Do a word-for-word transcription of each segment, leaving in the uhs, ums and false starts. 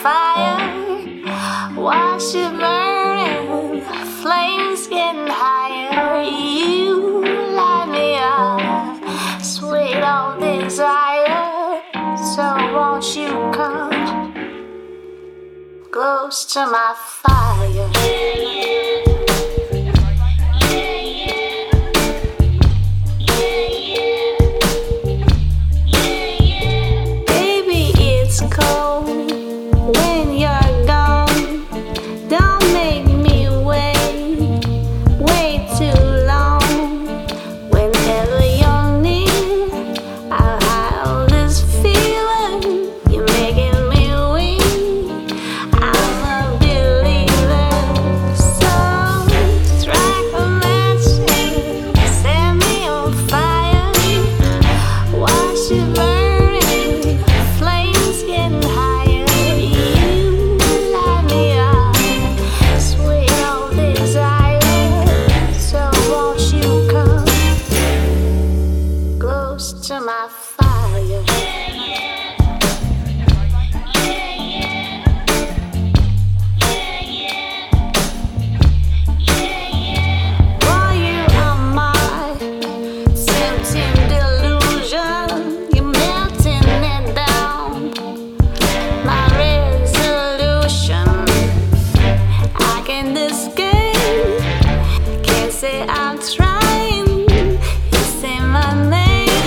fire. Watch it burning, flames getting higher. You light me up, sweet old desire. So won't you come close to my fire? To my fire. Boy, you are my tempting delusion. You're melting it down, my resolution. I can't escape, can't say I'm trying. You say my name.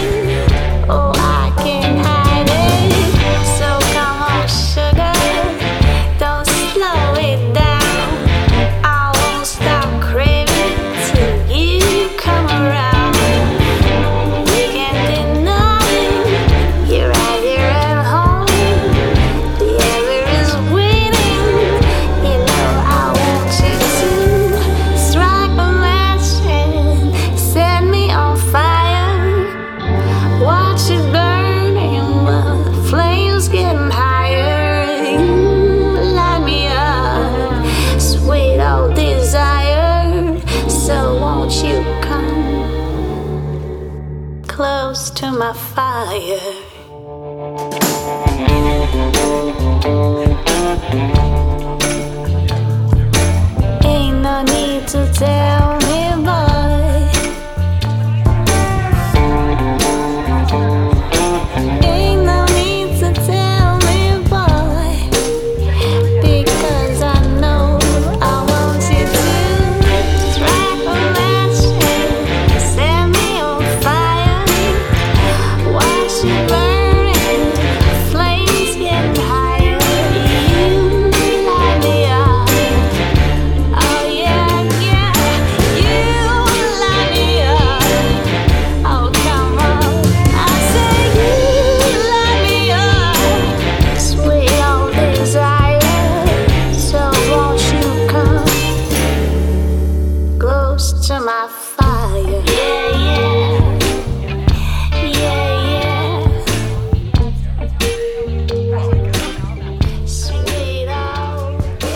Close to my fire. Ain't no need to tell me, boy. Ain't no need to tell me, boy, because I know I want you to strike a match and set me on fire. Watch it burning, flames getting higher. You light me up. Oh yeah, yeah. You light me up. Oh come on, I say you light me up. Sweet old desire. So won't you come close to my fire?